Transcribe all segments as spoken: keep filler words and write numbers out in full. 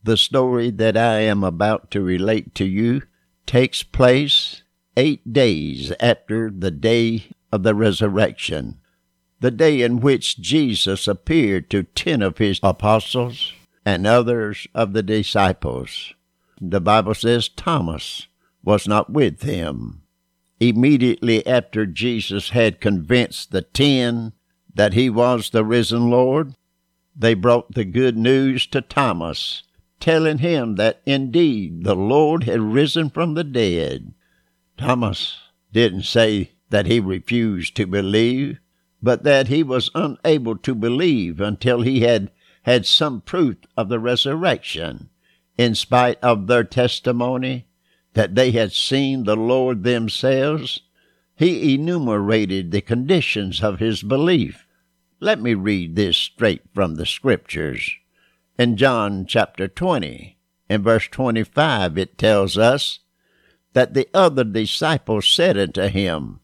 The story that I am about to relate to you takes place eight days after the day of the resurrection, the day in which Jesus appeared to ten of his apostles and others of the disciples. The Bible says Thomas was not with them. Immediately after Jesus had convinced the ten that he was the risen Lord, they brought the good news to Thomas, telling him that indeed the Lord had risen from the dead. Thomas didn't say that he refused to believe, but that he was unable to believe until he had had some proof of the resurrection, in spite of their testimony that they had seen the Lord themselves. He enumerated the conditions of his belief. Let me read this straight from the Scriptures. In John chapter twenty, in verse twenty-five, it tells us that the other disciples said unto him,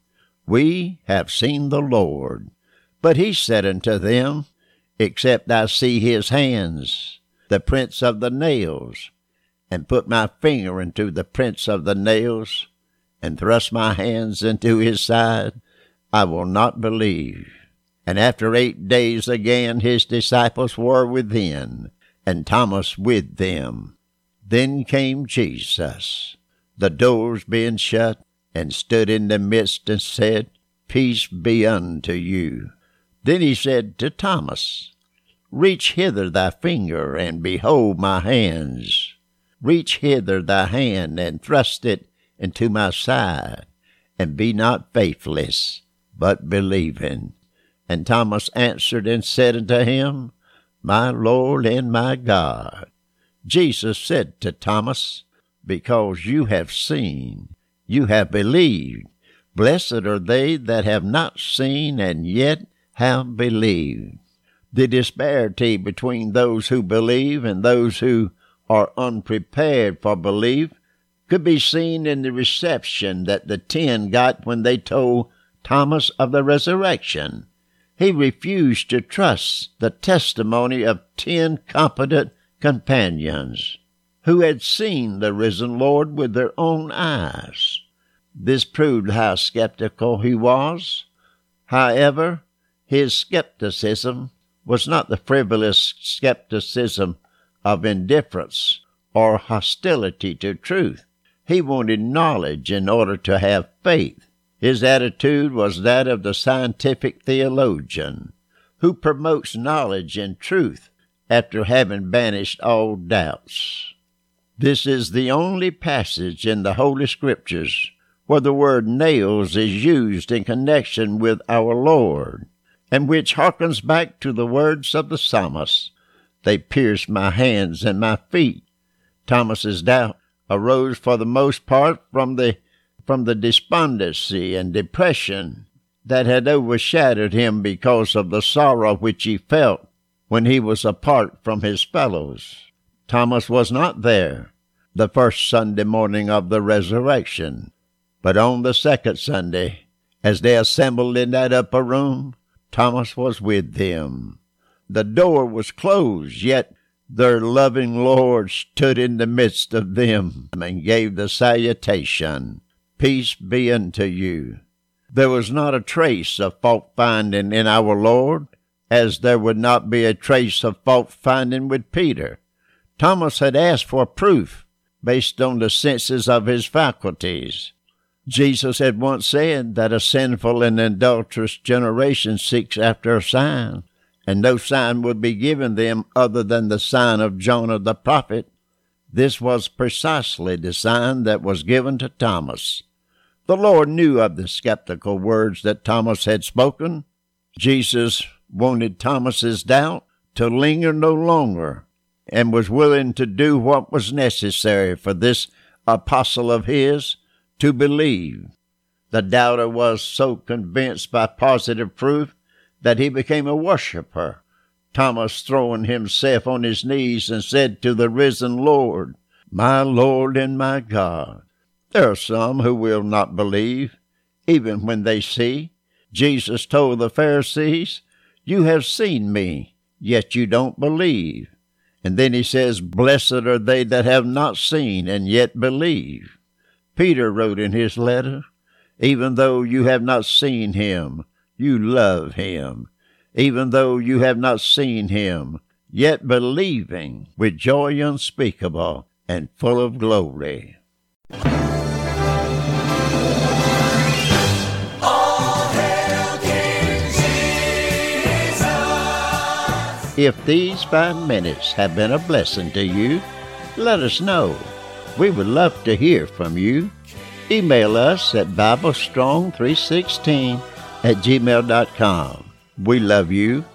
We have seen the Lord. But he said unto them, Except I see his hands, the prints of the nails, and put my finger into the prints of the nails, and thrust my hands into his side, I will not believe. And after eight days again his disciples were within, and Thomas with them. Then came Jesus, the doors being shut, and stood in the midst, and said, Peace be unto you. Then he said to Thomas, Reach hither thy finger, and behold my hands. Reach hither thy hand, and thrust it into my side, and be not faithless, but believing. And Thomas answered and said unto him, My Lord and my God. Jesus said to Thomas, Because you have seen, you have believed. Blessed are they that have not seen and yet have believed. The disparity between those who believe and those who are unprepared for belief could be seen in the reception that the ten got when they told Thomas of the resurrection. He refused to trust the testimony of ten competent companions who had seen the risen Lord with their own eyes. This proved how skeptical he was. However, his skepticism was not the frivolous skepticism of indifference or hostility to truth. He wanted knowledge in order to have faith. His attitude was that of the scientific theologian who promotes knowledge and truth after having banished all doubts. This is the only passage in the Holy Scriptures where the word nails is used in connection with our Lord, and which harkens back to the words of the psalmist, They pierced my hands and my feet. Thomas's doubt arose for the most part from the from the despondency and depression that had overshadowed him because of the sorrow which he felt when he was apart from his fellows. Thomas was not there the first Sunday morning of the resurrection, but on the second Sunday, as they assembled in that upper room, Thomas was with them. The door was closed, yet their loving Lord stood in the midst of them and gave the salutation, Peace be unto you. There was not a trace of fault-finding in our Lord, as there would not be a trace of fault-finding with Peter. Thomas had asked for proof based on the senses of his faculties. Jesus had once said that a sinful and adulterous generation seeks after a sign, and no sign would be given them other than the sign of Jonah the prophet. This was precisely the sign that was given to Thomas. The Lord knew of the skeptical words that Thomas had spoken. Jesus wanted Thomas's doubt to linger no longer, and was willing to do what was necessary for this apostle of his to believe. The doubter was so convinced by positive proof that he became a worshiper. Thomas, throwing himself on his knees, and said to the risen Lord, My Lord and my God. There are some who will not believe, even when they see. Jesus told the Pharisees, You have seen me, yet you don't believe. And then he says, blessed are they that have not seen and yet believe. Peter wrote in his letter, even though you have not seen him, you love him. Even though you have not seen him, yet believing with joy unspeakable and full of glory. All hail King Jesus. If these five minutes have been a blessing to you, let us know. We would love to hear from you. Email us at bible strong three sixteen at gmail dot com. We love you,